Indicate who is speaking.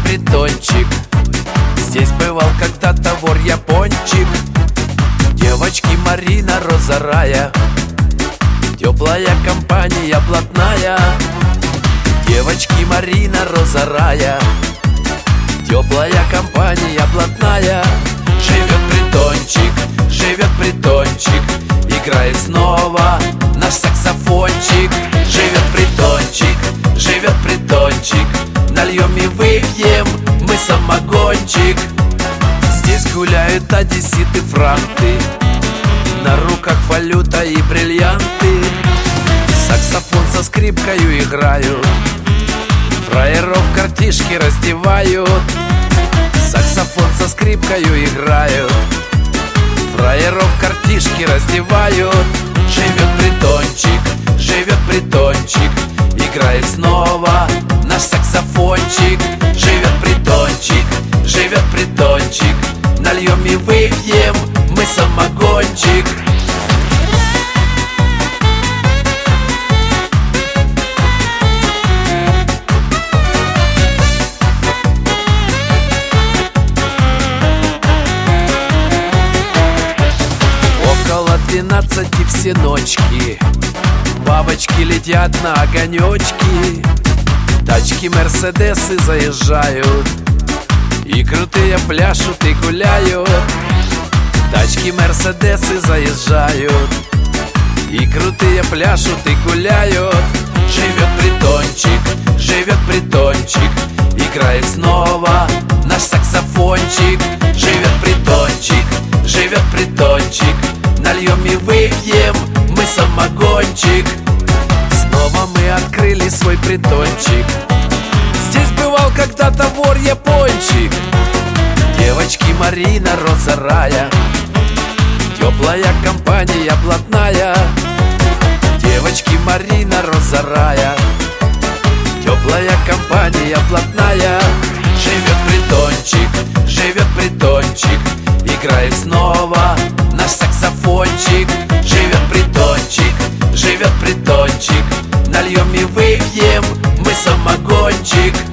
Speaker 1: притончик. Здесь бывал когда-то вор-япончик. Девочки Марина, Роза Рая, теплая компания блатная. Девочки Марина, Роза Рая, теплая компания блатная. Живет притончик, живет притончик, играет снова наш саксофончик. Живет притончик, живет притончик, нальем и выпьем мы самогончик. Здесь гуляют одесситы, франты, на руках валюта и бриллианты. Саксофон со скрипкою играют, фраеров картишки раздевают. Саксофон со скрипкою играют, фраеров картишки раздевают. Живет притончик, живет притончик, играет снова наш саксофончик. Живет притончик, живет притончик, нальем и выпьем мы самогончик. Около 12 все ночки, бабочки летят на огонечки. Тачки, мерседесы заезжают, и крутые пляшут и гуляют. Тачки, мерседесы заезжают, и крутые пляшут и гуляют. Живет притончик, живет притончик, играет снова наш саксофончик. Живет притончик, живет притончик, нальем и выпьем мы самогончик. Снова мы открыли свой притончик. Здесь бывал когда-то вор-япончик. Девочки Марина, Роза Рая, теплая компания блатная. Девочки Марина, Роза Рая, теплая компания блатная. Живет притончик, живет притончик, играет снова наш саксофончик. Живет притончик, живет притончик, нальем и выпьем мы самогончик.